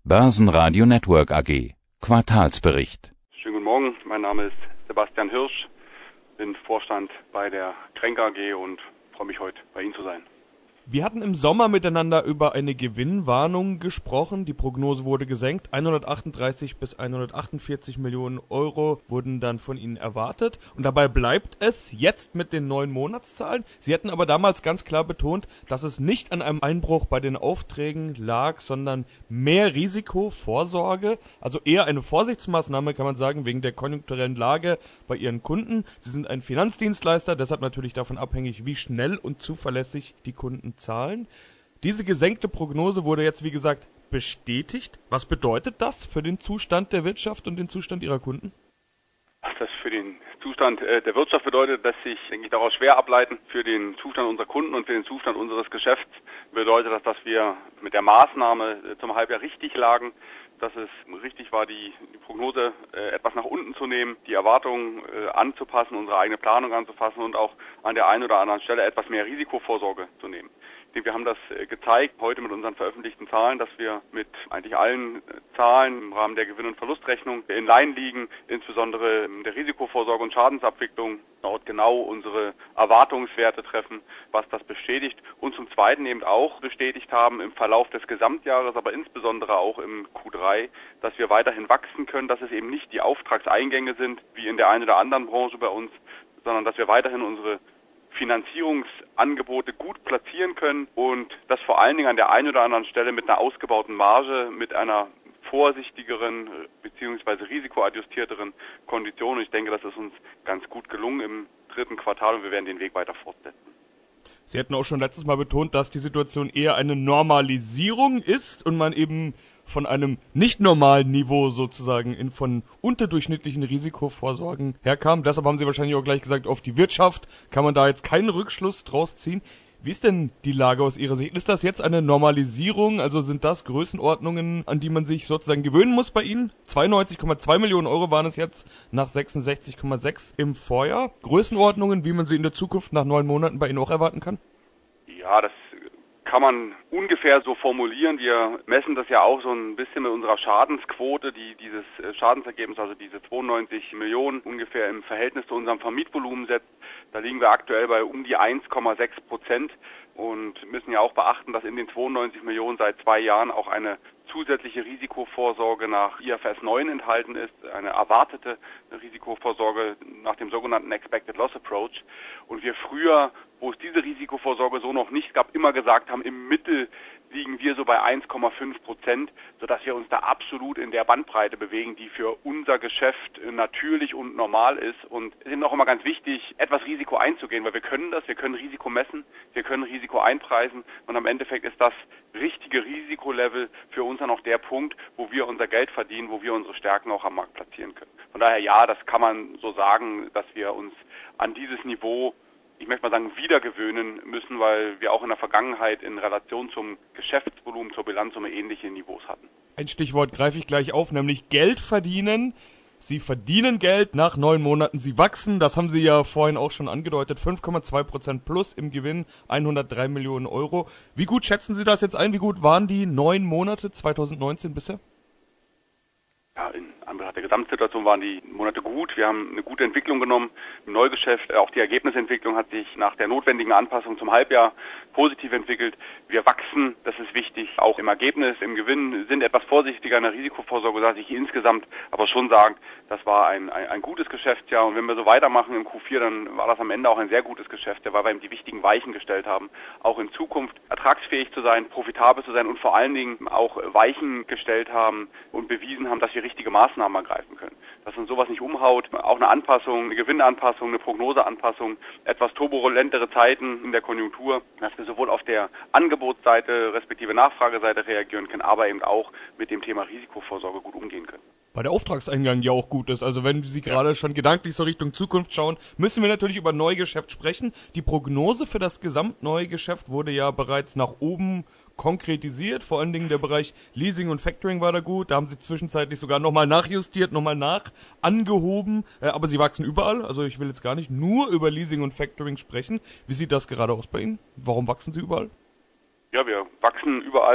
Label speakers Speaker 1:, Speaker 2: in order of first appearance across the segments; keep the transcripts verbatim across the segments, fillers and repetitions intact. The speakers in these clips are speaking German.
Speaker 1: Börsenradio Network A G. Quartalsbericht.
Speaker 2: Schönen guten Morgen, mein Name ist Sebastian Hirsch, bin Vorstand bei der Kränke A G und freue mich heute bei Ihnen zu sein.
Speaker 3: Wir hatten im Sommer miteinander über eine Gewinnwarnung gesprochen. Die Prognose wurde gesenkt. hundertachtunddreißig bis hundertachtundvierzig Millionen Euro wurden dann von Ihnen erwartet. Und dabei bleibt es jetzt mit den neuen Monatszahlen. Sie hatten aber damals ganz klar betont, dass es nicht an einem Einbruch bei den Aufträgen lag, sondern mehr Risikovorsorge. Also eher eine Vorsichtsmaßnahme, kann man sagen, wegen der konjunkturellen Lage bei Ihren Kunden. Sie sind ein Finanzdienstleister, deshalb natürlich davon abhängig, wie schnell und zuverlässig die Kunden Zahlen. Diese gesenkte Prognose wurde jetzt, wie gesagt, bestätigt. Was bedeutet das für den Zustand der Wirtschaft und den Zustand Ihrer Kunden?
Speaker 2: Was das für den Zustand äh, der Wirtschaft bedeutet, lässt sich, denke ich, daraus schwer ableiten. Für den Zustand unserer Kunden und für den Zustand unseres Geschäfts bedeutet das, dass wir mit der Maßnahme äh, zum Halbjahr richtig lagen, dass es richtig war, die, die Prognose äh, etwas nach unten zu nehmen, die Erwartungen äh, anzupassen, unsere eigene Planung anzupassen und auch an der einen oder anderen Stelle etwas mehr Risikovorsorge zu nehmen. Ich denke, wir haben das äh, gezeigt heute mit unseren veröffentlichten Zahlen, dass wir mit eigentlich allen äh, Zahlen im Rahmen der Gewinn- und Verlustrechnung in Line liegen, insbesondere in der Risikovorsorge und Schadensabwicklung dort genau unsere Erwartungswerte treffen, was das bestätigt und zum Zweiten eben auch bestätigt haben im Verlauf des Gesamtjahres, aber insbesondere auch im Q drei, dass wir weiterhin wachsen können, dass es eben nicht die Auftragseingänge sind, wie in der einen oder anderen Branche bei uns, sondern dass wir weiterhin unsere Finanzierungsangebote gut platzieren können und das vor allen Dingen an der einen oder anderen Stelle mit einer ausgebauten Marge, mit einer vorsichtigeren bzw. risikoadjustierteren Kondition. Und ich denke, das ist uns ganz gut gelungen im dritten Quartal und wir werden den Weg weiter fortsetzen.
Speaker 3: Sie hatten auch schon letztes Mal betont, dass die Situation eher eine Normalisierung ist und man eben von einem nicht normalen Niveau sozusagen in von unterdurchschnittlichen Risikovorsorgen herkam. Deshalb haben Sie wahrscheinlich auch gleich gesagt, auf die Wirtschaft kann man da jetzt keinen Rückschluss draus ziehen. Wie ist denn die Lage aus Ihrer Sicht? Ist das jetzt eine Normalisierung? Also sind das Größenordnungen, an die man sich sozusagen gewöhnen muss bei Ihnen? zweiundneunzig Komma zwei Millionen Euro waren es jetzt nach sechsundsechzig Komma sechs im Vorjahr. Größenordnungen, wie man sie in der Zukunft nach neun Monaten bei Ihnen auch erwarten kann?
Speaker 2: Ja, das kann man ungefähr so formulieren. Wir messen das ja auch so ein bisschen mit unserer Schadensquote, die dieses Schadensergebnis, also diese zweiundneunzig Millionen ungefähr im Verhältnis zu unserem Vermietvolumen setzt. Da liegen wir aktuell bei um die eins Komma sechs Prozent und müssen ja auch beachten, dass in den zweiundneunzig Millionen seit zwei Jahren auch eine zusätzliche Risikovorsorge nach I F R S neun enthalten ist, eine erwartete Risikovorsorge nach dem sogenannten Expected Loss Approach. Und wir früher, wo es diese Risikovorsorge so noch nicht gab, immer gesagt haben, im Mittel liegen wir so bei eins Komma fünf Prozent, sodass wir uns da absolut in der Bandbreite bewegen, die für unser Geschäft natürlich und normal ist. Und es ist auch immer ganz wichtig, etwas Risiko einzugehen, weil wir können das, wir können Risiko messen, wir können Risiko einpreisen und am Endeffekt ist das richtige Risikolevel für uns dann auch der Punkt, wo wir unser Geld verdienen, wo wir unsere Stärken auch am Markt platzieren können. Von daher ja, das kann man so sagen, dass wir uns an dieses Niveau, ich möchte mal sagen, wiedergewöhnen müssen, weil wir auch in der Vergangenheit in Relation zum Geschäftsvolumen, zur Bilanzsumme ähnliche Niveaus hatten.
Speaker 3: Ein Stichwort greife ich gleich auf, nämlich Geld verdienen. Sie verdienen Geld nach neun Monaten, Sie wachsen, das haben Sie ja vorhin auch schon angedeutet, fünf Komma zwei Prozent plus im Gewinn, hundertdrei Millionen Euro. Wie gut schätzen Sie das jetzt ein? Wie gut waren die neun Monate zweitausendneunzehn bisher?
Speaker 2: Ja, in Anbetracht der Gesamtsituation waren die Monate gut. Wir haben eine gute Entwicklung genommen im Neugeschäft. Auch die Ergebnisentwicklung hat sich nach der notwendigen Anpassung zum Halbjahr positiv entwickelt. Wir wachsen, das ist wichtig. Auch im Ergebnis, im Gewinn sind etwas vorsichtiger in der Risikovorsorge, dass ich insgesamt aber schon sagen, das war ein, ein, ein gutes Geschäftsjahr. Und wenn wir so weitermachen im Q vier, dann war das am Ende auch ein sehr gutes Geschäftsjahr, weil wir eben die wichtigen Weichen gestellt haben, auch in Zukunft ertragsfähig zu sein, profitabel zu sein und vor allen Dingen auch Weichen gestellt haben und bewiesen haben, dass wir richtige Maßnahmen ergreifen können. Dass uns sowas nicht umhaut, auch eine Anpassung, eine Gewinnanpassung, eine Prognoseanpassung, etwas turbulentere Zeiten in der Konjunktur, dass wir sowohl auf der Angebotsseite respektive Nachfrageseite reagieren können, aber eben auch mit dem Thema Risikovorsorge gut umgehen können.
Speaker 3: Weil der Auftragseingang ja auch gut ist. Also wenn Sie gerade schon gedanklich so Richtung Zukunft schauen, müssen wir natürlich über Neugeschäft sprechen. Die Prognose für das Gesamtneugeschäft wurde ja bereits nach oben konkretisiert. Vor allen Dingen der Bereich Leasing und Factoring war da gut. Da haben Sie zwischenzeitlich sogar nochmal nachjustiert, nochmal nach angehoben. Äh, aber Sie wachsen überall. Also ich will jetzt gar nicht nur über Leasing und Factoring sprechen. Wie sieht das gerade aus bei Ihnen? Warum wachsen Sie überall?
Speaker 2: Ja, wir wachsen überall.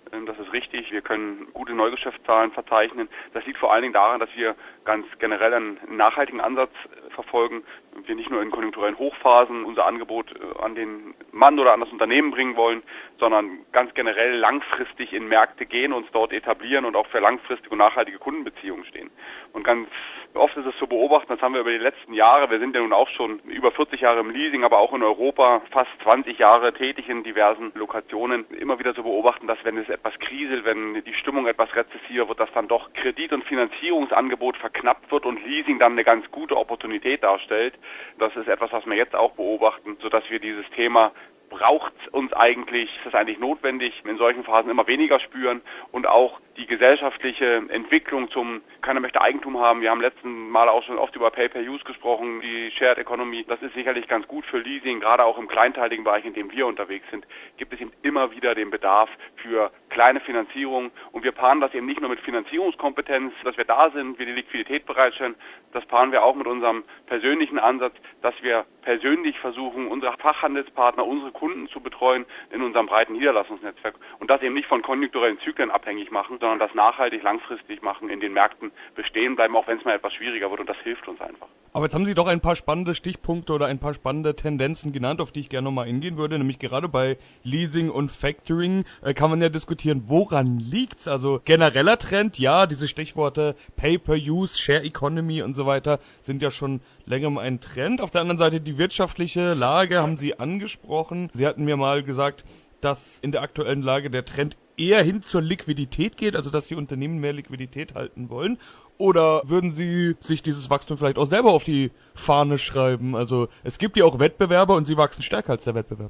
Speaker 2: Das ist richtig. Wir können gute Neugeschäftszahlen verzeichnen. Das liegt vor allen Dingen daran, dass wir ganz generell einen nachhaltigen Ansatz verfolgen. Wir nicht nur in konjunkturellen Hochphasen unser Angebot an den Mann oder an das Unternehmen bringen wollen, sondern ganz generell langfristig in Märkte gehen, uns dort etablieren und auch für langfristige und nachhaltige Kundenbeziehungen stehen. Und ganz oft ist es zu beobachten, das haben wir über die letzten Jahre, wir sind ja nun auch schon über vierzig Jahre im Leasing, aber auch in Europa fast zwanzig Jahre tätig in diversen Lokationen, immer wieder zu beobachten, dass wenn es etwas kriselt, wenn die Stimmung etwas rezessiver wird, dass dann doch Kredit- und Finanzierungsangebot verknappt wird und Leasing dann eine ganz gute Opportunität darstellt. Das ist etwas, was wir jetzt auch beobachten, sodass wir dieses Thema braucht uns eigentlich, ist es eigentlich notwendig, in solchen Phasen immer weniger spüren und auch die gesellschaftliche Entwicklung zum, keiner möchte Eigentum haben. Wir haben letzten Mal auch schon oft über Pay-per-Use gesprochen, die Shared Economy. Das ist sicherlich ganz gut für Leasing, gerade auch im kleinteiligen Bereich, in dem wir unterwegs sind, gibt es eben immer wieder den Bedarf für kleine Finanzierung. Und wir paaren das eben nicht nur mit Finanzierungskompetenz, dass wir da sind, wir die Liquidität bereitstellen, das paaren wir auch mit unserem persönlichen Ansatz, dass wir persönlich versuchen, unsere Fachhandelspartner, unsere Kunden zu betreuen in unserem breiten Niederlassungsnetzwerk und das eben nicht von konjunkturellen Zyklen abhängig machen, sondern das nachhaltig, langfristig machen, in den Märkten bestehen bleiben, auch wenn es mal etwas schwieriger wird und das hilft uns einfach.
Speaker 3: Aber jetzt haben Sie doch ein paar spannende Stichpunkte oder ein paar spannende Tendenzen genannt, auf die ich gerne nochmal eingehen würde, nämlich gerade bei Leasing und Factoring äh, kann man ja diskutieren, woran liegt's? Also genereller Trend, ja, diese Stichworte Pay-per-Use, Share Economy und so weiter sind ja schon längerem ein Trend. Auf der anderen Seite die wirtschaftliche Lage haben Sie angesprochen. Sie hatten mir mal gesagt, dass in der aktuellen Lage der Trend eher hin zur Liquidität geht, also dass die Unternehmen mehr Liquidität halten wollen? Oder würden Sie sich dieses Wachstum vielleicht auch selber auf die Fahne schreiben? Also es gibt ja auch Wettbewerber und Sie wachsen stärker als der Wettbewerb.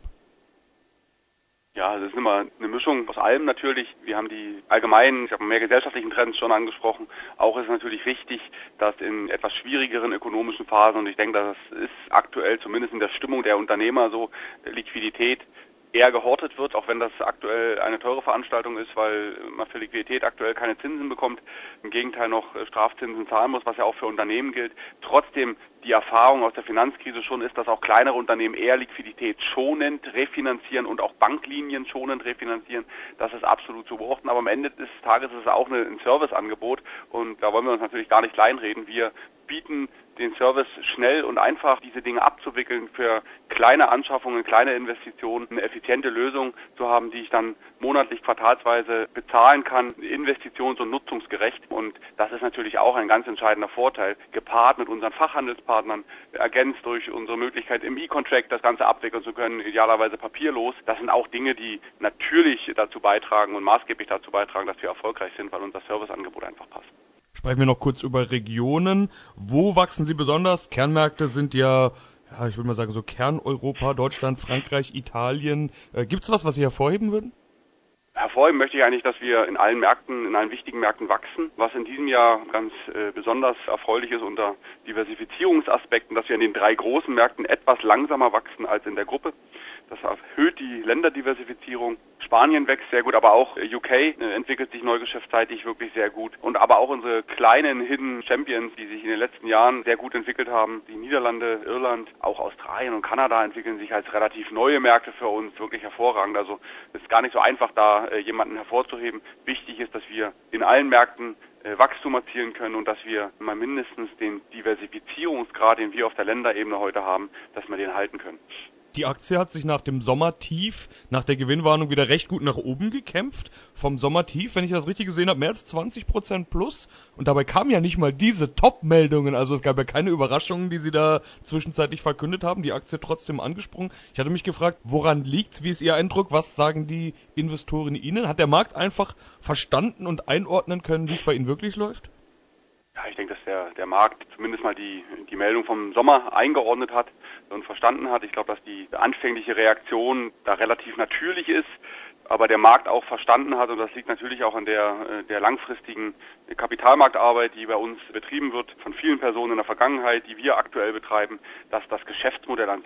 Speaker 2: Ja, das ist immer eine Mischung aus allem natürlich. Wir haben die allgemeinen, ich habe mehr gesellschaftlichen Trends schon angesprochen. Auch ist es natürlich wichtig, dass in etwas schwierigeren ökonomischen Phasen, und ich denke, das ist aktuell zumindest in der Stimmung der Unternehmer so, Liquidität eher gehortet wird, auch wenn das aktuell eine teure Veranstaltung ist, weil man für Liquidität aktuell keine Zinsen bekommt, im Gegenteil noch Strafzinsen zahlen muss, was ja auch für Unternehmen gilt. Trotzdem die Erfahrung aus der Finanzkrise schon ist, dass auch kleinere Unternehmen eher Liquidität schonend refinanzieren und auch Banklinien schonend refinanzieren. Das ist absolut zu beobachten, aber am Ende des Tages ist es auch ein Serviceangebot und da wollen wir uns natürlich gar nicht kleinreden. Wir bieten den Service schnell und einfach diese Dinge abzuwickeln, für kleine Anschaffungen, kleine Investitionen, eine effiziente Lösung zu haben, die ich dann monatlich, quartalsweise bezahlen kann, investitions- und nutzungsgerecht. Und das ist natürlich auch ein ganz entscheidender Vorteil, gepaart mit unseren Fachhandelspartnern, ergänzt durch unsere Möglichkeit im E-Contract das Ganze abwickeln zu können, idealerweise papierlos. Das sind auch Dinge, die natürlich dazu beitragen und maßgeblich dazu beitragen, dass wir erfolgreich sind, weil unser Serviceangebot einfach passt.
Speaker 3: Sprechen wir noch kurz über Regionen. Wo wachsen Sie besonders? Kernmärkte sind ja, ja, ich würde mal sagen, so Kerneuropa, Deutschland, Frankreich, Italien. Äh, gibt's was, was Sie hervorheben würden?
Speaker 2: Hervorheben möchte ich eigentlich, dass wir in allen Märkten, in allen wichtigen Märkten wachsen. Was in diesem Jahr ganz äh, besonders erfreulich ist unter Diversifizierungsaspekten, dass wir in den drei großen Märkten etwas langsamer wachsen als in der Gruppe. Das erhöht die Länderdiversifizierung. Spanien wächst sehr gut, aber auch U K entwickelt sich neugeschäftsseitig wirklich sehr gut. Und aber auch unsere kleinen Hidden Champions, die sich in den letzten Jahren sehr gut entwickelt haben. Die Niederlande, Irland, auch Australien und Kanada entwickeln sich als relativ neue Märkte für uns wirklich hervorragend. Also es ist gar nicht so einfach, da jemanden hervorzuheben. Wichtig ist, dass wir in allen Märkten Wachstum erzielen können und dass wir mal mindestens den Diversifizierungsgrad, den wir auf der Länderebene heute haben, dass wir den halten können.
Speaker 3: Die Aktie hat sich nach dem Sommertief, nach der Gewinnwarnung wieder recht gut nach oben gekämpft. Vom Sommertief, wenn ich das richtig gesehen habe, mehr als zwanzig Prozent plus. Und dabei kamen ja nicht mal diese Top-Meldungen. Also es gab ja keine Überraschungen, die Sie da zwischenzeitlich verkündet haben. Die Aktie trotzdem angesprungen. Ich hatte mich gefragt, woran liegt's? Wie ist Ihr Eindruck? Was sagen die Investoren Ihnen? Hat der Markt einfach verstanden und einordnen können, wie es bei Ihnen wirklich läuft?
Speaker 2: Ja, ich denke, dass der, der Markt zumindest mal die, die Meldung vom Sommer eingeordnet hat und verstanden hat. Ich glaube, dass die anfängliche Reaktion da relativ natürlich ist, aber der Markt auch verstanden hat, und das liegt natürlich auch an der, der langfristigen Kapitalmarktarbeit, die bei uns betrieben wird von vielen Personen in der Vergangenheit, die wir aktuell betreiben, dass das Geschäftsmodell an sich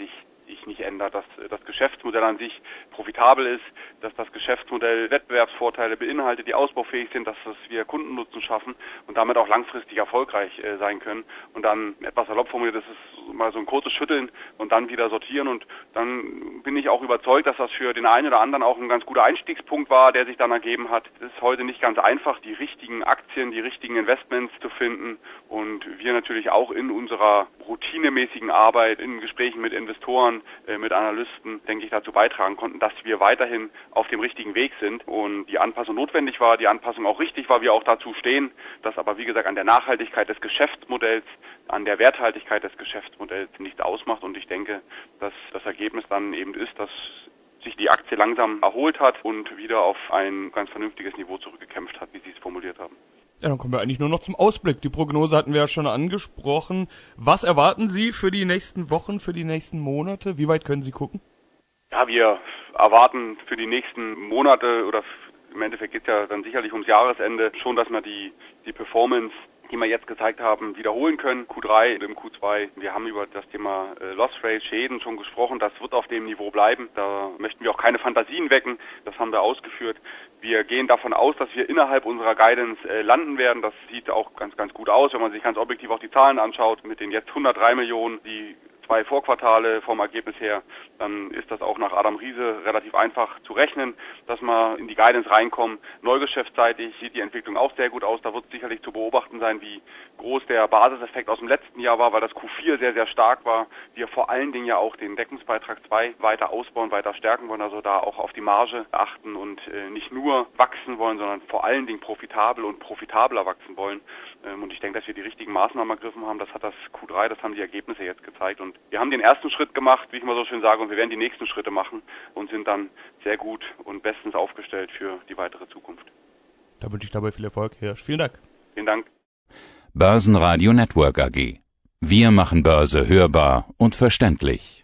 Speaker 2: sich nicht ändert, dass das Geschäftsmodell an sich profitabel ist, dass das Geschäftsmodell Wettbewerbsvorteile beinhaltet, die ausbaufähig sind, dass wir Kundennutzen schaffen und damit auch langfristig erfolgreich äh, sein können. Und dann etwas salopp formuliert, das ist mal so ein kurzes Schütteln und dann wieder sortieren. Und dann bin ich auch überzeugt, dass das für den einen oder anderen auch ein ganz guter Einstiegspunkt war, der sich dann ergeben hat. Es ist heute nicht ganz einfach, die richtigen Aktien, die richtigen Investments zu finden. Und wir natürlich auch in unserer routinemäßigen Arbeit, in Gesprächen mit Investoren, äh, mit Analysten, denke ich, dazu beitragen konnten, dass wir weiterhin auf dem richtigen Weg sind und die Anpassung notwendig war, die Anpassung auch richtig war, wir auch dazu stehen, dass aber, wie gesagt, an der Nachhaltigkeit des Geschäftsmodells, an der Werthaltigkeit des Geschäftsmodells nichts ausmacht. Und ich denke, dass das Ergebnis dann eben ist, dass sich die Aktie langsam erholt hat und wieder auf ein ganz vernünftiges Niveau zurückgekämpft hat, wie Sie es formuliert haben.
Speaker 3: Ja, dann kommen wir eigentlich nur noch zum Ausblick. Die Prognose hatten wir ja schon angesprochen. Was erwarten Sie für die nächsten Wochen, für die nächsten Monate? Wie weit können Sie gucken?
Speaker 2: Ja, wir erwarten für die nächsten Monate oder im Endeffekt geht es ja dann sicherlich ums Jahresende schon, dass wir die, die Performance, die wir jetzt gezeigt haben, wiederholen können. Q drei und im Q zwei. Wir haben über das Thema äh, Loss Rate, Schäden schon gesprochen. Das wird auf dem Niveau bleiben. Da möchten wir auch keine Fantasien wecken. Das haben wir ausgeführt. Wir gehen davon aus, dass wir innerhalb unserer Guidance äh, landen werden. Das sieht auch ganz, ganz gut aus, wenn man sich ganz objektiv auch die Zahlen anschaut. Mit den jetzt hundertdrei Millionen, die zwei Vorquartale vom Ergebnis her, dann ist das auch nach Adam Riese relativ einfach zu rechnen, dass wir in die Guidance reinkommen. Neugeschäftsseitig sieht die Entwicklung auch sehr gut aus. Da wird sicherlich zu beobachten sein, wie groß der Basiseffekt aus dem letzten Jahr war, weil das Q vier sehr, sehr stark war. Wir vor allen Dingen ja auch den Deckungsbeitrag zwei weiter ausbauen, weiter stärken wollen, also da auch auf die Marge achten und äh, nicht nur wachsen wollen, sondern vor allen Dingen profitabel und profitabler wachsen wollen. Ähm, und ich denke, dass wir die richtigen Maßnahmen ergriffen haben. Das hat das Q drei, das haben die Ergebnisse jetzt gezeigt. Und wir haben den ersten Schritt gemacht, wie ich mal so schön sage, und wir werden die nächsten Schritte machen und sind dann sehr gut und bestens aufgestellt für die weitere Zukunft.
Speaker 3: Da wünsche ich dabei viel Erfolg, Herr Hirsch. Vielen Dank.
Speaker 2: Vielen Dank.
Speaker 1: Börsenradio Network A G. Wir machen Börse hörbar und verständlich.